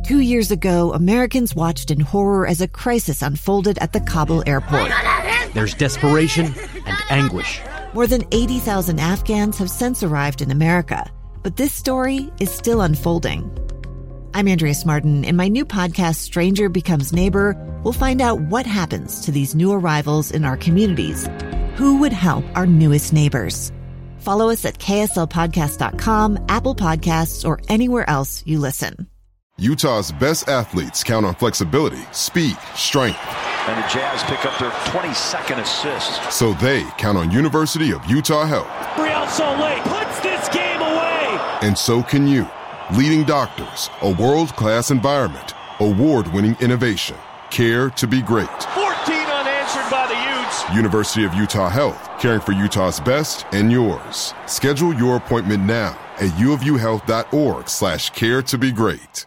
2 years ago, Americans watched in horror as a crisis unfolded at the Kabul airport. There's desperation and anguish. More than 80,000 Afghans have since arrived in America, but this story is still unfolding. I'm Andrea Martin. In my new podcast, Stranger Becomes Neighbor, we'll find out what happens to these new arrivals in our communities. Who would help our newest neighbors? Follow us at kslpodcast.com, Apple Podcasts, or anywhere else you listen. Utah's best athletes count on flexibility, speed, strength. And the Jazz pick up their 22nd assist. So they count on University of Utah Health. Real Soleil puts this game away. And so can you. Leading doctors, a world-class environment, award-winning innovation, care to be great. 14 unanswered by the Utes. University of Utah Health, caring for Utah's best and yours. Schedule your appointment now at uofuhealth.org/care to be great.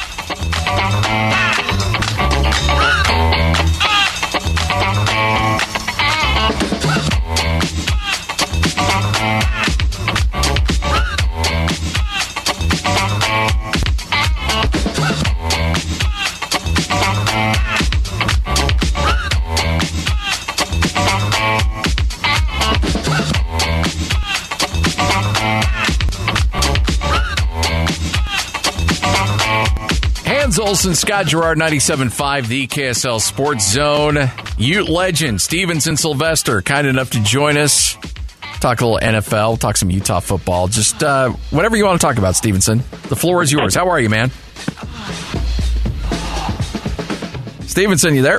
Olson, Scott Gerard, 97.5, the KSL Sports Zone. Ute legend Stevenson Sylvester, kind enough to join us. Talk a little NFL, talk some Utah football. Just whatever you want to talk about, Stevenson. The floor is yours. How are you, man? Stevenson, you there?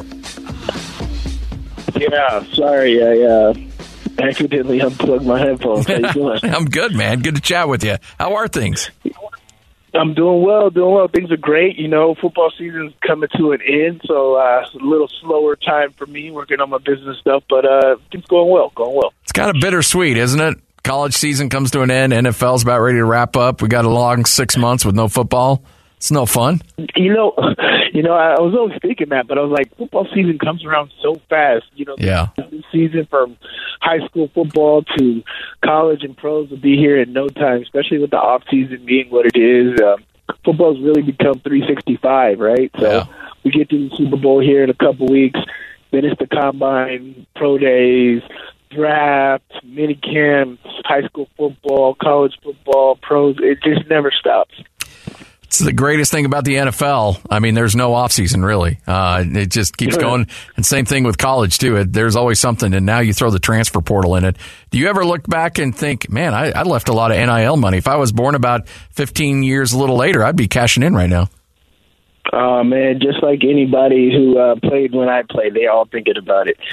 Yeah, sorry. I accidentally unplugged my headphones. How you doing? I'm good, man. Good to chat with you. How are things? I'm doing well. Things are great. You know, football season's coming to an end, so it's a little slower time for me working on my business stuff, but things going well. It's kind of bittersweet, isn't it? College season comes to an end. NFL's about ready to wrap up. We got a long 6 months with no football. It's no fun. You know, I was always thinking that, but I was like, football season comes around so fast. You know, yeah. The season from high school football to college and pros will be here in no time, especially with the off season being what it is. Football's really become 365, right? So we get to the Super Bowl here in a couple weeks. Then it's the combine, pro days, draft, mini camps, high school football, college football, pros. It just never stops. It's the greatest thing about the NFL. I mean, there's no offseason, really. It just keeps going. And same thing with college, too. There's always something, and now you throw the transfer portal in it. Do you ever look back and think, man, I left a lot of NIL money. If I was born about 15 years a little later, I'd be cashing in right now. Oh, man, just like anybody who played when I played, they all thinking about it.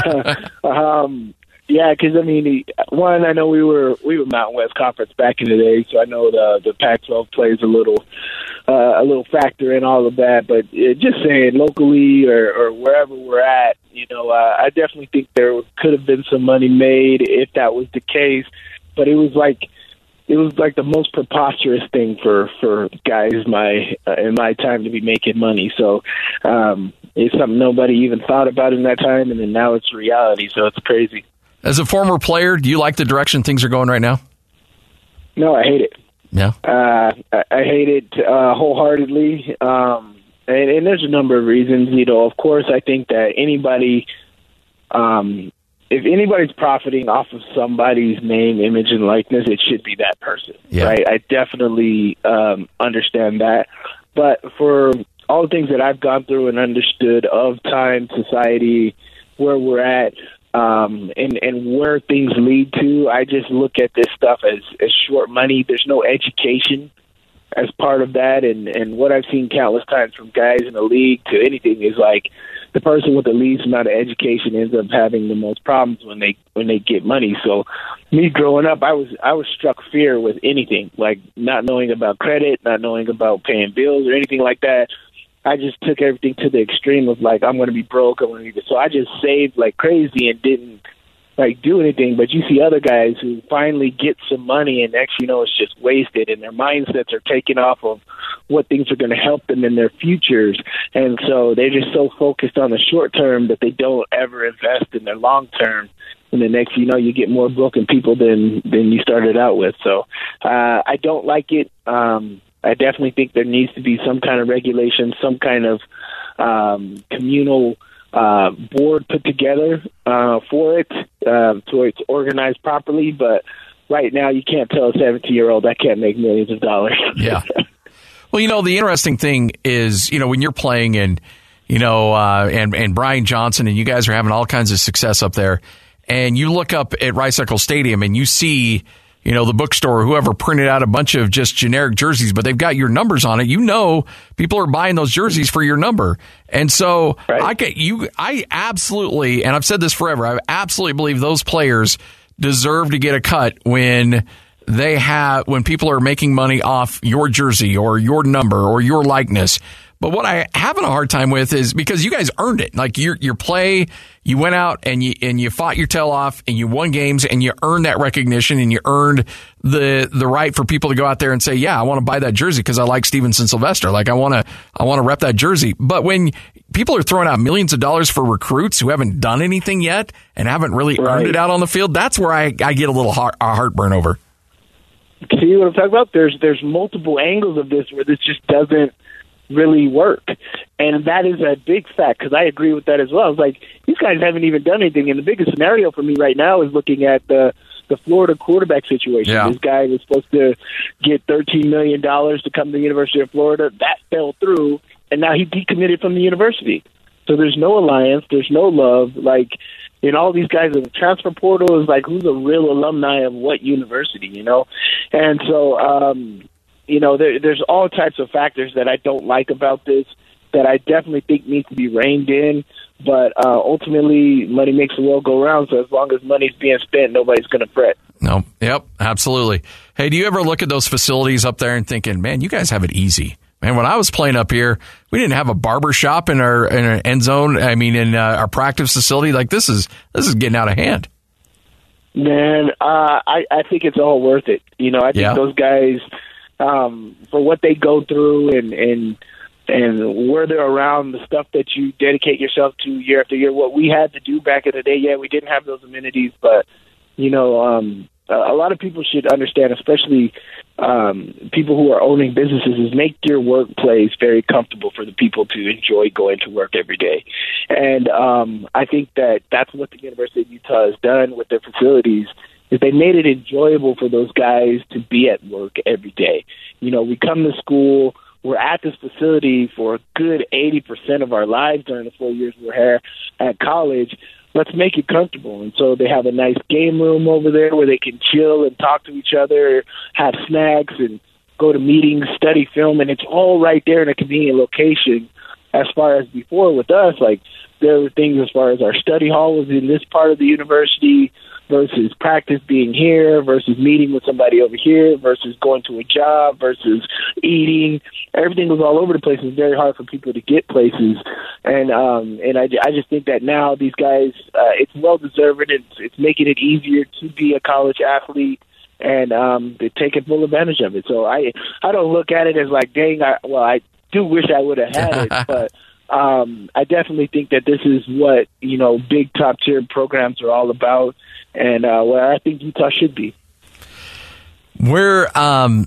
Yeah, because, I mean, one, I know we were Mountain West Conference back in the day, so I know the Pac-12 plays a little factor in all of that. But just saying, locally or wherever we're at, you know, I definitely think there could have been some money made if that was the case. But it was like the most preposterous thing for guys in my time to be making money. So it's something nobody even thought about in that time, and then now it's reality. So it's crazy. As a former player, do you like the direction things are going right now? No, I hate it. Yeah. I hate it wholeheartedly. And there's a number of reasons. You know, of course, I think that anybody, if anybody's profiting off of somebody's name, image, and likeness, it should be that person. Yeah. Right? I definitely understand that. But for all the things that I've gone through and understood of time, society, where we're at, and where things lead to, I just look at this stuff as short money. There's no education as part of that, and what I've seen countless times from guys in the league to anything is like the person with the least amount of education ends up having the most problems when they get money. So me growing up, I was struck fear with anything, like not knowing about credit, not knowing about paying bills or anything like that. I just took everything to the extreme of like, I'm going to be broke. So I just saved like crazy and didn't like do anything. But you see other guys who finally get some money and next, you know, it's just wasted and their mindsets are taken off of what things are going to help them in their futures. And so they're just so focused on the short term that they don't ever invest in their long term. And the next, you know, you get more broken people than you started out with. So I don't like it. I definitely think there needs to be some kind of regulation, some kind of communal board put together for it, so it's organized properly. But right now, you can't tell a 17-year-old that can't make millions of dollars. Yeah. Well, the interesting thing is, when you're playing and Brian Johnson and you guys are having all kinds of success up there, and you look up at Rice Eccles Stadium and you see, the bookstore, whoever printed out a bunch of just generic jerseys, but they've got your numbers on it. People are buying those jerseys for your number. And so right. I absolutely, and I've said this forever, I absolutely believe those players deserve to get a cut when people are making money off your jersey or your number or your likeness. But what I having a hard time with is because you guys earned it. Like your play, you went out and you fought your tail off and you won games and you earned that recognition and you earned the right for people to go out there and say, yeah, I want to buy that jersey because I like Stevenson Sylvester. Like I want to rep that jersey. But when people are throwing out millions of dollars for recruits who haven't done anything yet and haven't really earned it out on the field, that's where I get a little heartburn over. See what I'm talking about? There's multiple angles of this where this just doesn't really work. And that is a big fact because I agree with that as well. It's like these guys haven't even done anything. And the biggest scenario for me right now is looking at the Florida quarterback situation. Yeah. This guy was supposed to get $13 million to come to the University of Florida. That fell through, and now he decommitted from the university. So there's no alliance. There's no love. Like, all these guys in the transfer portal is like, who's a real alumni of what university, And so, there's all types of factors that I don't like about this that I definitely think need to be reined in. But ultimately, money makes the world go round. So as long as money's being spent, nobody's going to fret. No. Yep. Absolutely. Hey, do you ever look at those facilities up there and thinking, man, you guys have it easy? Man, when I was playing up here, we didn't have a barber shop in our end zone. I mean, in our practice facility. Like this is getting out of hand. Man, I think it's all worth it. I think those guys, for what they go through and where they're around, the stuff that you dedicate yourself to year after year, what we had to do back in the day, we didn't have those amenities, but, a lot of people should understand, especially people who are owning businesses, is make your workplace very comfortable for the people to enjoy going to work every day. And I think that's what the University of Utah has done with their facilities, is they made it enjoyable for those guys to be at work every day. We come to school, we're at this facility for a good 80% of our lives during the 4 years we're here at college. Let's make it comfortable. And so they have a nice game room over there where they can chill and talk to each other, have snacks, and go to meetings, study film, and it's all right there in a convenient location. As far as before with us, like there were things as far as our study hall was in this part of the university versus practice being here versus meeting with somebody over here versus going to a job versus eating. Everything was all over the place. It was very hard for people to get places. And I just think that now these guys, it's well-deserved. It's making it easier to be a college athlete and they're taking full advantage of it. So I don't look at it as like, dang, I do wish I would have had it, but I definitely think that this is what, big top-tier programs are all about and where I think Utah should be. We're, I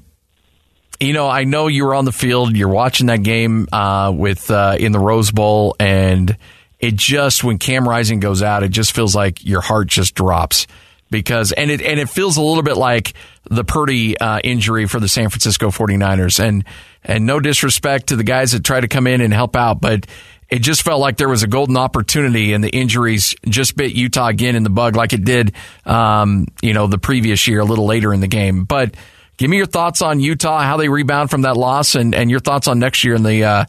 know you were on the field, you're watching that game in the Rose Bowl, and it just, when Cam Rising goes out, it just feels like your heart just drops. Because it feels a little bit like the Purdy injury for the San Francisco 49ers. And no disrespect to the guys that try to come in and help out, but it just felt like there was a golden opportunity and the injuries just bit Utah again in the bug like it did the previous year a little later in the game. But give me your thoughts on Utah, how they rebound from that loss, and your thoughts on next year in the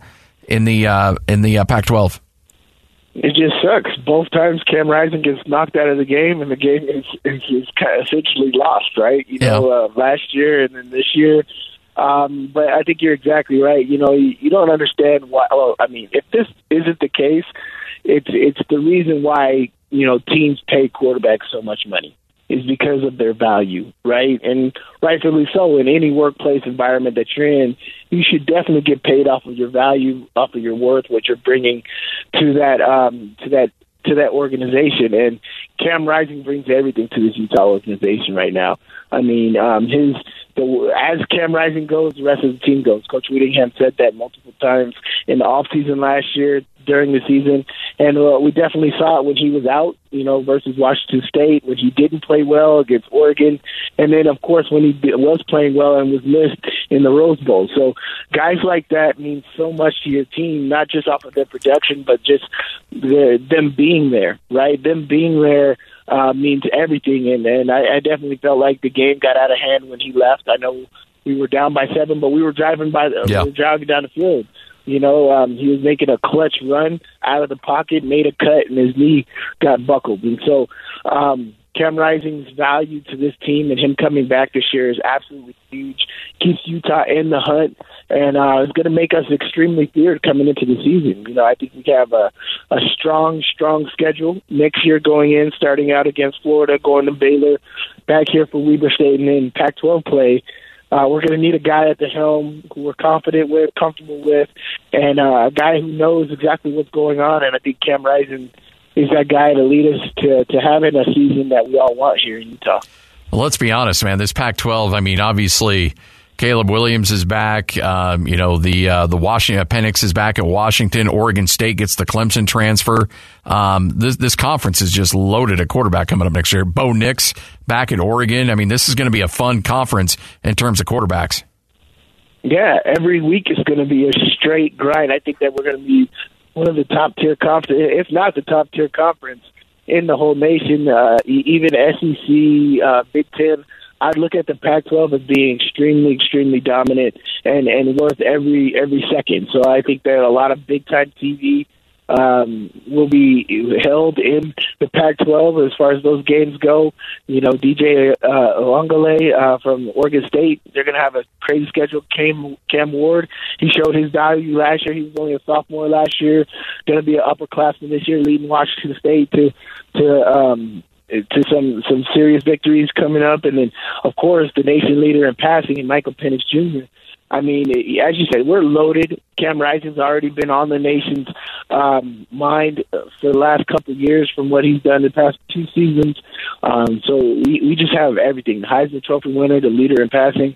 Pac-12. It just sucks. Both times Cam Rising gets knocked out of the game, and the game is kind of essentially lost, right? Last year and then this year. But I think you're exactly right. You don't understand why. Well, I mean, if this isn't the case, it's the reason why teams pay quarterbacks so much money is because of their value, right? And rightfully so. In any workplace environment that you're in, you should definitely get paid off of your value, off of your worth, what you're bringing to that organization. And Cam Rising brings everything to this Utah organization right now. I mean, as Cam Rising goes, the rest of the team goes. Coach Whittingham said that multiple times in the offseason last year, during the season, and we definitely saw it when he was out, versus Washington State, when he didn't play well against Oregon, and then, of course, when he was playing well and was missed in the Rose Bowl. So guys like that mean so much to your team, not just off of their production, but just them being there, right? Them being there means everything, and I definitely felt like the game got out of hand when he left. I know we were down by 7, but we were driving down the field. He was making a clutch run out of the pocket, made a cut, and his knee got buckled. And so Cam Rising's value to this team and him coming back this year is absolutely huge. Keeps Utah in the hunt, and it's going to make us extremely feared coming into the season. I think we have a strong schedule next year going in, starting out against Florida, going to Baylor, back here for Weber State, and then Pac-12 play. We're going to need a guy at the helm who we're confident with, comfortable with, and a guy who knows exactly what's going on. And I think Cam Rising is that guy to lead us to having a season that we all want here in Utah. Well, let's be honest, man. This Pac-12, I mean, obviously Caleb Williams is back. The Washington Penix is back at Washington. Oregon State gets the Clemson transfer. This conference is just loaded at quarterback coming up next year. Bo Nix back at Oregon. I mean, this is going to be a fun conference in terms of quarterbacks. Yeah, every week is going to be a straight grind. I think that we're going to be one of the top-tier conference, if not the top-tier conference in the whole nation, even SEC, Big Ten. I'd look at the Pac-12 as being extremely, extremely dominant and worth every second. So I think that a lot of big-time TV will be held in the Pac-12 as far as those games go. DJ Uiagalelei from Oregon State, they're going to have a crazy schedule. Cam Ward, he showed his value last year. He was only a sophomore last year. Going to be an upperclassman this year, leading Washington State to some serious victories coming up. And then, of course, the nation leader in passing, and Michael Penix Jr. I mean, as you said, we're loaded. Cam Rising's already been on the nation's mind for the last couple of years from what he's done the past 2 seasons. So we just have everything. The Heisman Trophy winner, the leader in passing.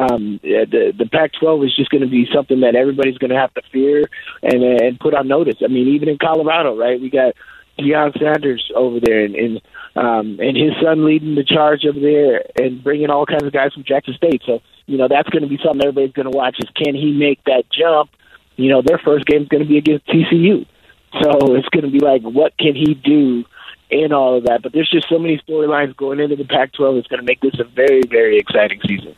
The Pac-12 is just going to be something that everybody's going to have to fear and put on notice. I mean, even in Colorado, right, we got Deion Sanders over there and his son leading the charge over there and bringing all kinds of guys from Jackson State. So, that's going to be something everybody's going to watch is can he make that jump? Their first game is going to be against TCU. So it's going to be like, what can he do in all of that? But there's just so many storylines going into the Pac-12. It's going to make this a very, very exciting season.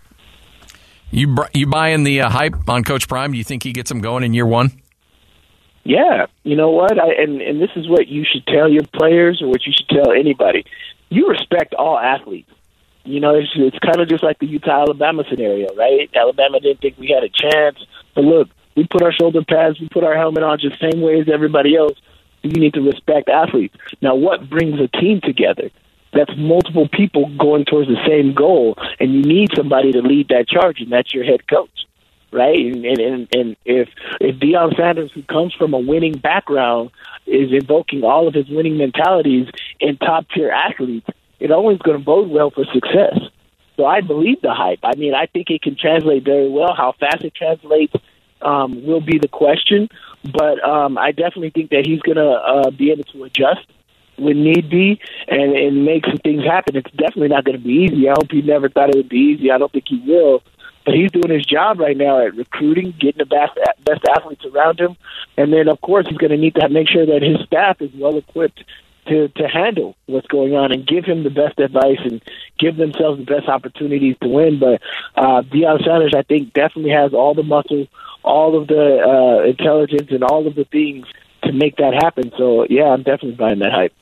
You buying the hype on Coach Prime? Do you think he gets them going in year one? Yeah, you know what? And this is what you should tell your players or what you should tell anybody. You respect all athletes. It's kind of just like the Utah-Alabama scenario, right? Alabama didn't think we had a chance. But look, we put our shoulder pads, we put our helmet on just the same way as everybody else. You need to respect athletes. Now, what brings a team together? That's multiple people going towards the same goal, and you need somebody to lead that charge, and that's your head coach. Right, and if Deion Sanders, who comes from a winning background, is invoking all of his winning mentalities in top-tier athletes, it always going to bode well for success. So I believe the hype. I mean, I think it can translate very well. How fast it translates will be the question, but I definitely think that he's going to be able to adjust when need be and make some things happen. It's definitely not going to be easy. I hope he never thought it would be easy. I don't think he will. But he's doing his job right now at recruiting, getting the best athletes around him. And then, of course, he's going to need to make sure that his staff is well-equipped to handle what's going on and give him the best advice and give themselves the best opportunities to win. But Deion Sanders, I think, definitely has all the muscle, all of the intelligence, and all of the things to make that happen. So, yeah, I'm definitely buying that hype.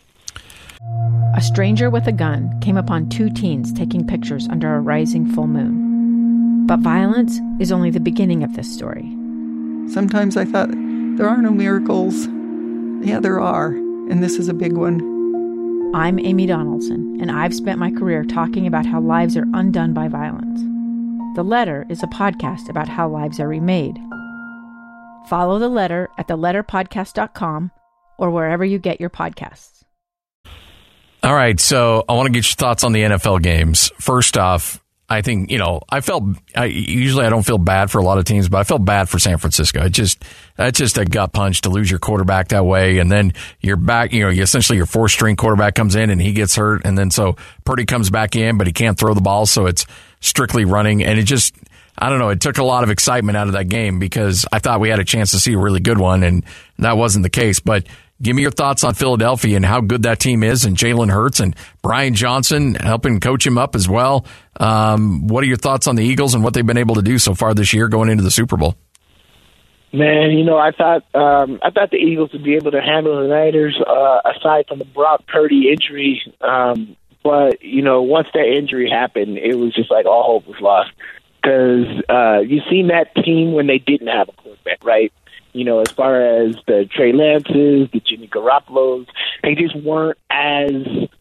A stranger with a gun came upon 2 teens taking pictures under a rising full moon. But violence is only the beginning of this story. Sometimes I thought, there are no miracles. Yeah, there are, and this is a big one. I'm Amy Donaldson, and I've spent my career talking about how lives are undone by violence. The Letter is a podcast about how lives are remade. Follow The Letter at theletterpodcast.com or wherever you get your podcasts. All right, so I want to get your thoughts on the NFL games. First off, I think, usually I don't feel bad for a lot of teams, but I felt bad for San Francisco. That's just a gut punch to lose your quarterback that way. And then you're back, essentially your fourth string quarterback comes in and he gets hurt. And then so Purdy comes back in, but he can't throw the ball. So it's strictly running. And I don't know, it took a lot of excitement out of that game because I thought we had a chance to see a really good one. And that wasn't the case. But give me your thoughts on Philadelphia and how good that team is, and Jalen Hurts and Brian Johnson helping coach him up as well. What are your thoughts on the Eagles and what they've been able to do so far this year going into the Super Bowl? Man, I thought the Eagles would be able to handle the Niners aside from the Brock Purdy injury. But once that injury happened, it was just like all hope was lost because you've seen that team when they didn't have a quarterback, right? As far as the Trey Lances, the Jimmy Garoppolo's, they just weren't as,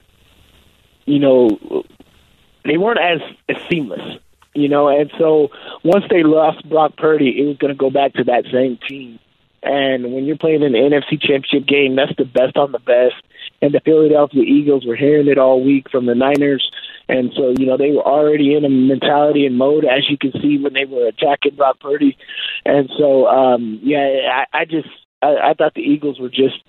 they weren't as seamless, And so once they lost Brock Purdy, it was going to go back to that same team. And when you're playing an NFC Championship game, that's the best on the best. And the Philadelphia Eagles were hearing it all week from the Niners. And so, they were already in a mentality and mode, as you can see when they were attacking Brock Purdy. And so, I thought the Eagles were just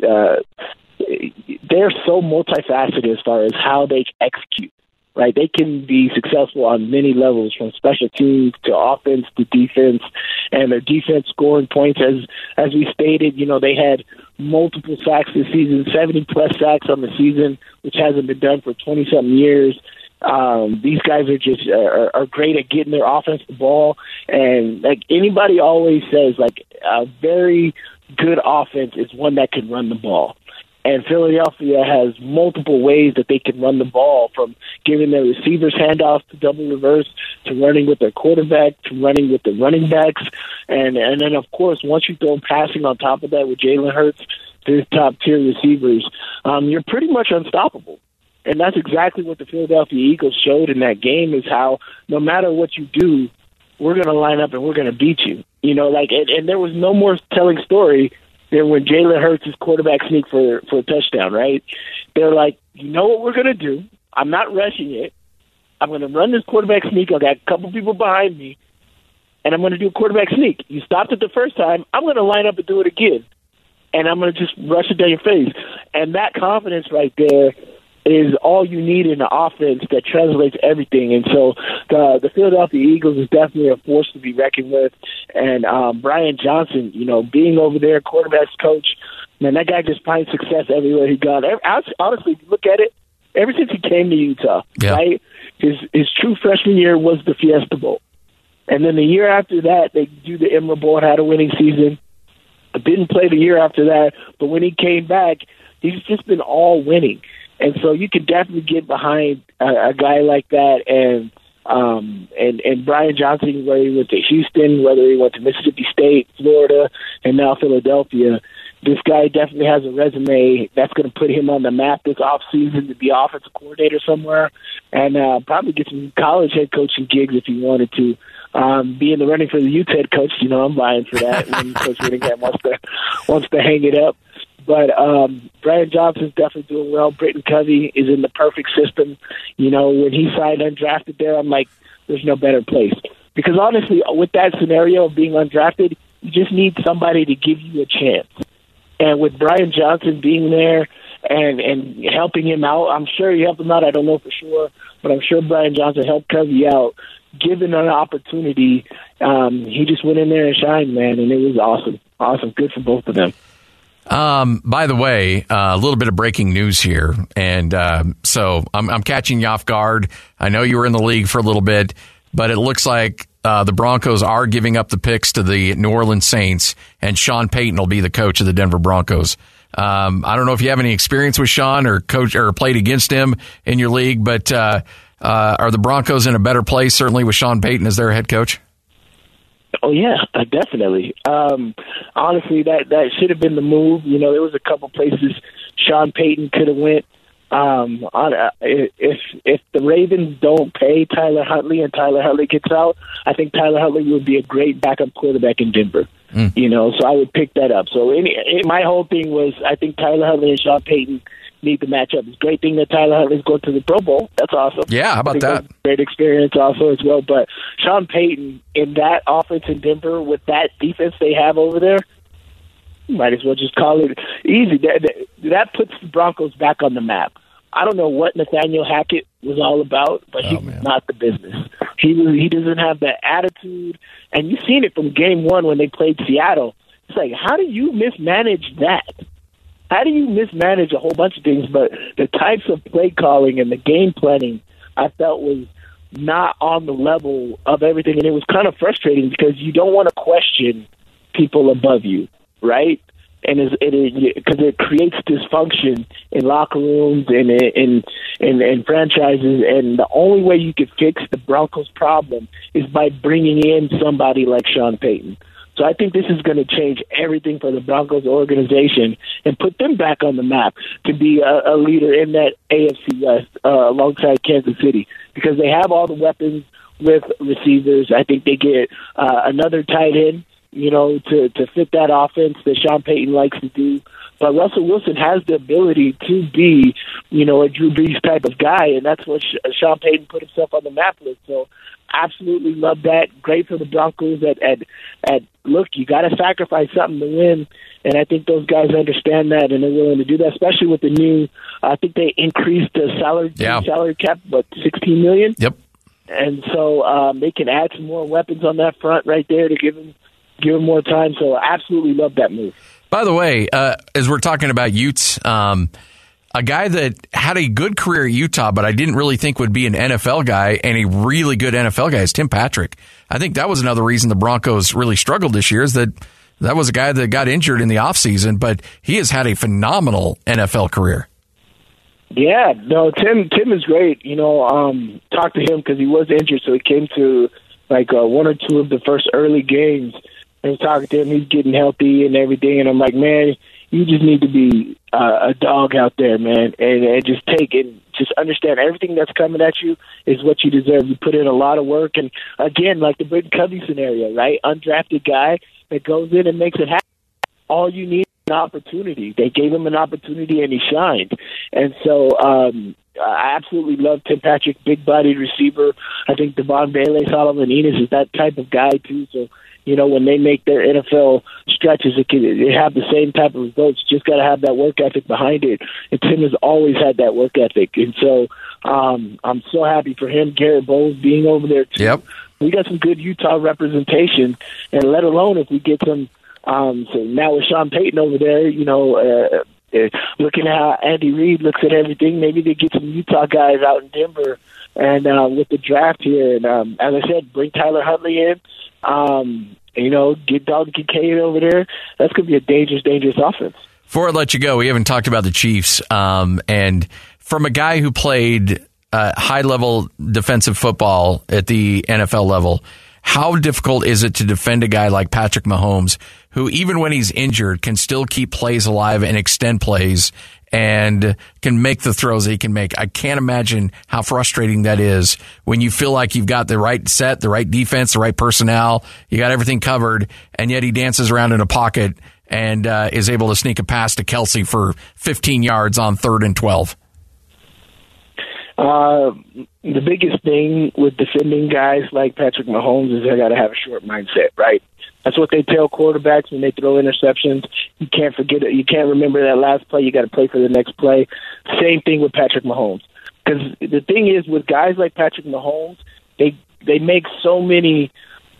they're so multifaceted as far as how they execute, right? They can be successful on many levels, from special teams to offense to defense, and their defense scoring points, as we stated, they had multiple sacks this season, 70-plus sacks on the season, which hasn't been done for 20-something years. These guys are just are great at getting their offense the ball, and like anybody always says, like a very good offense is one that can run the ball. And Philadelphia has multiple ways that they can run the ball, from giving their receivers handoffs to double reverse, to running with their quarterback, to running with the running backs. And then, of course, once you throw passing on top of that with Jalen Hurts, his top-tier receivers, you're pretty much unstoppable. And that's exactly what the Philadelphia Eagles showed in that game, is how no matter what you do, we're going to line up and we're going to beat you. And there was no more telling story than when Jalen Hurts' quarterback sneak for a touchdown, right? They're like, what we're going to do? I'm not rushing it. I'm going to run this quarterback sneak. I got a couple people behind me, and I'm going to do a quarterback sneak. You stopped it the first time. I'm going to line up and do it again, and I'm going to just rush it down your face. And that confidence right there is all you need in an offense that translates everything. And so the Philadelphia Eagles is definitely a force to be reckoned with. And Brian Johnson, being over there, quarterback's coach, man, that guy just finds success everywhere he goes. Honestly, if you look at it, ever since he came to Utah, right, his true freshman year was the Fiesta Bowl. And then the year after that, they do the Emerald Bowl and had a winning season. Didn't play the year after that, but when he came back, he's just been all winning. And so you could definitely get behind a guy like that, and Brian Johnson, whether he went to Houston, whether he went to Mississippi State, Florida, and now Philadelphia, this guy definitely has a resume that's going to put him on the map this offseason to be offensive coordinator somewhere, and probably get some college head coaching gigs if he wanted to. Be in the running for the Utes head coach, I'm buying for that when Coach Whittingham wants to hang it up. But Brian Johnson's definitely doing well. Britton Covey is in the perfect system. When he signed undrafted there, I'm like, there's no better place. Because honestly, with that scenario of being undrafted, you just need somebody to give you a chance. And with Brian Johnson being there and helping him out, I'm sure he helped him out. I don't know for sure, but I'm sure Brian Johnson helped Covey out. Given an opportunity, he just went in there and shined, man, and it was awesome. Awesome. Good for both of them. By the way, a little bit of breaking news here, and so I'm catching you off guard. I know you were in the league for a little bit, but it looks like the Broncos are giving up the picks to the New Orleans Saints, and Sean Payton will be the coach of the Denver Broncos. I don't know if you have any experience with Sean or coach or played against him in your league, but are the Broncos in a better place, certainly with Sean Payton as their head coach? Oh, yeah, definitely. Honestly, that should have been the move. There was a couple places Sean Payton could have went. If the Ravens don't pay Tyler Huntley and Tyler Huntley gets out, I think Tyler Huntley would be a great backup quarterback in Denver. So I would pick that up. So my whole thing was, I think Tyler Huntley and Sean Payton need to match up. It's a great thing that Tyler Huntley's going to the Pro Bowl. That's awesome. Yeah, how about that? Great experience also as well. But Sean Payton in that offense in Denver with that defense they have over there, you might as well just call it easy. That puts the Broncos back on the map. I don't know what Nathaniel Hackett was all about, but he was not the business. He doesn't have that attitude, and you've seen it from game one when they played Seattle. It's like, how do you mismanage that? How do you mismanage a whole bunch of things? But the types of play calling and the game planning I felt was not on the level of everything, and it was kind of frustrating because you don't want to question people above you, right? And because it creates dysfunction in locker rooms and in franchises, and the only way you could fix the Broncos' problem is by bringing in somebody like Sean Payton. So I think this is going to change everything for the Broncos organization and put them back on the map to be a leader in that AFC West alongside Kansas City, because they have all the weapons with receivers. I think they get another tight end, to fit that offense that Sean Payton likes to do. But Russell Wilson has the ability to be, a Drew Brees type of guy, and that's what Sean Payton put himself on the map with. So absolutely love that. Great for the Broncos at look, you got to sacrifice something to win, and I think those guys understand that, and they're willing to do that, especially with the new, I think they increased the salary cap, $16 million? Yep. And so they can add some more weapons on that front right there to give him more time. So I absolutely love that move. By the way, as we're talking about Utes, a guy that had a good career at Utah, but I didn't really think would be an NFL guy and a really good NFL guy is Tim Patrick. I think that was another reason the Broncos really struggled this year, is that was a guy that got injured in the offseason, but he has had a phenomenal NFL career. Yeah, no, Tim is great. Talked to him because he was injured, so he came to one or two of the first early games. I was talking to him. He's getting healthy and everything, and I'm like, man, you just need to be a dog out there, man, and just take it. Just understand everything that's coming at you is what you deserve. You put in a lot of work, and again, like the Britton Covey scenario, right? Undrafted guy that goes in and makes it happen. All you need is an opportunity. They gave him an opportunity, and he shined. And so I absolutely love Tim Patrick, big-bodied receiver. I think Devon Bailey, Solomon Enos is that type of guy, too. So, when they make their NFL stretches, they have the same type of results. Just got to have that work ethic behind it. And Tim has always had that work ethic. And so I'm so happy for him. Garrett Bowles being over there, too. Yep. We got some good Utah representation, and let alone if we get some so now with Sean Payton over there, looking at how Andy Reid looks at everything, maybe they get some Utah guys out in Denver and with the draft here. And as I said, bring Tyler Huntley in. Get Dalton Kincaid over there. That's going to be a dangerous, dangerous offense. Before I let you go, we haven't talked about the Chiefs. And from a guy who played high-level defensive football at the NFL level, how difficult is it to defend a guy like Patrick Mahomes, who even when he's injured can still keep plays alive and extend plays and can make the throws that he can make? I can't imagine how frustrating that is when you feel like you've got the right set, the right defense, the right personnel, you got everything covered, and yet he dances around in a pocket and is able to sneak a pass to Kelsey for 15 yards on 3rd and 12. The biggest thing with defending guys like Patrick Mahomes is they got to have a short mindset, right? That's what they tell quarterbacks when they throw interceptions. You can't forget it. You can't remember that last play. You got to play for the next play. Same thing with Patrick Mahomes. Because the thing is, with guys like Patrick Mahomes, they make so many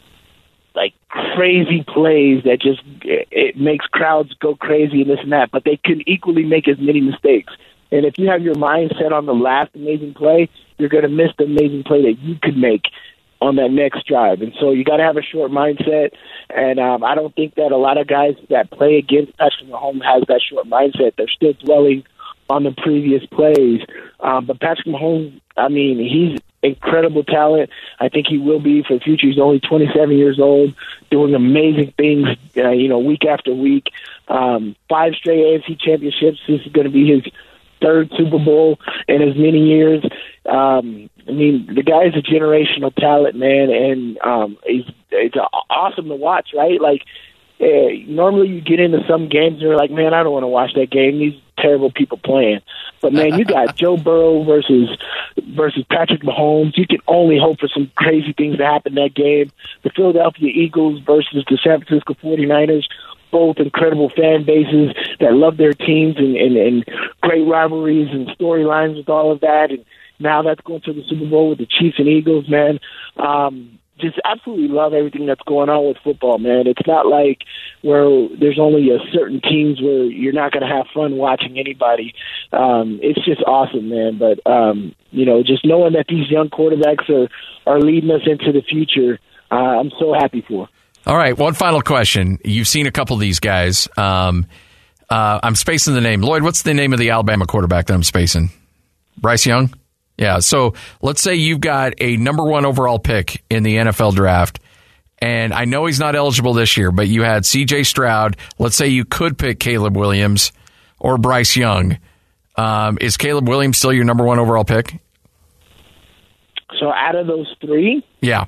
crazy plays that just it makes crowds go crazy and this and that. But they can equally make as many mistakes. And if you have your mind set on the last amazing play, you're going to miss the amazing play that you could make on that next drive. And so you got to have a short mindset. And I don't think that a lot of guys that play against Patrick Mahomes has that short mindset. They're still dwelling on the previous plays. But Patrick Mahomes, he's incredible talent. I think he will be for the future. He's only 27 years old, doing amazing things, week after week. 5 straight AFC championships. This is going to be his 3rd Super Bowl in as many years. The guy's a generational talent, man, and it's awesome to watch, right? Normally you get into some games and you're like, man, I don't want to watch that game. These terrible people playing. But, man, you got Joe Burrow versus Patrick Mahomes. You can only hope for some crazy things to happen in that game. The Philadelphia Eagles versus the San Francisco 49ers, both incredible fan bases that love their teams and great rivalries and storylines with all of that. And now that's going to the Super Bowl with the Chiefs and Eagles, man. Just absolutely love everything that's going on with football, man. It's not like where there's only a certain teams where you're not going to have fun watching anybody. It's just awesome, man. But, just knowing that these young quarterbacks are leading us into the future, I'm so happy for. All right, one final question. You've seen a couple of these guys. I'm spacing the name. Lloyd, what's the name of the Alabama quarterback that I'm spacing? Bryce Young? Yeah, so let's say you've got a number 1 overall pick in the NFL draft, and I know he's not eligible this year, but you had C.J. Stroud. Let's say you could pick Caleb Williams or Bryce Young. Is Caleb Williams still your number 1 overall pick? So out of those 3? Yeah.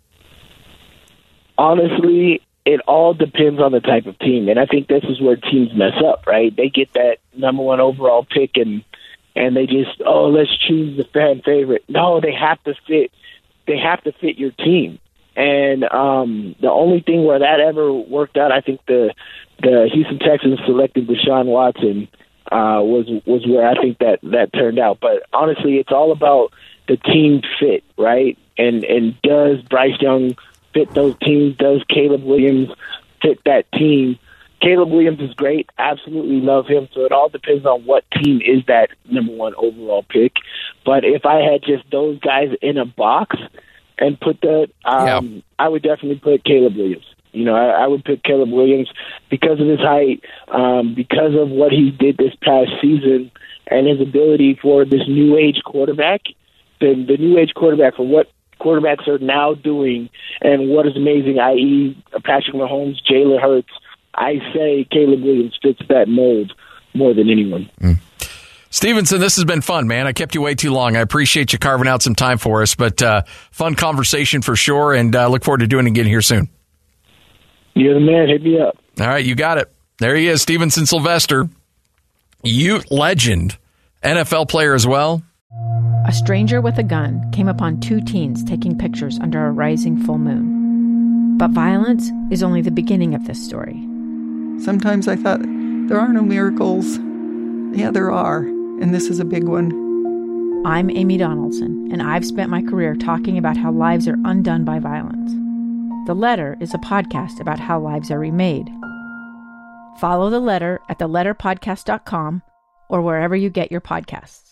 Honestly, it all depends on the type of team, and I think this is where teams mess up, right? They get that number 1 overall pick and they just, let's choose the fan favorite. No, they have to fit. They have to fit your team. And the only thing where that ever worked out, I think the Houston Texans selected Deshaun Watson was where I think that turned out. But honestly, it's all about the team fit, right? And does Bryce Young fit those teams? Does Caleb Williams fit that team? Caleb Williams is great. Absolutely love him. So it all depends on what team is that number 1 overall pick. But if I had just those guys in a box and put that, I would definitely put Caleb Williams. I would pick Caleb Williams because of his height, because of what he did this past season, and his ability for this new age quarterback. The new age quarterback for what quarterbacks are now doing and what is amazing, i.e. Patrick Mahomes, Jalen Hurts. I say Caleb Williams fits that mold more than anyone. Stevenson, this has been fun, man. I kept you way too long. I appreciate you carving out some time for us, but fun conversation for sure, and look forward to doing it again here soon. You're the man. Hit me up. All right, you got it. There he is, Stevenson Sylvester. Ute legend, NFL player as well. A stranger with a gun came upon 2 teens taking pictures under a rising full moon. But violence is only the beginning of this story. Sometimes I thought, there are no miracles. Yeah, there are, and this is a big one. I'm Amy Donaldson, and I've spent my career talking about how lives are undone by violence. The Letter is a podcast about how lives are remade. Follow The Letter at theletterpodcast.com or wherever you get your podcasts.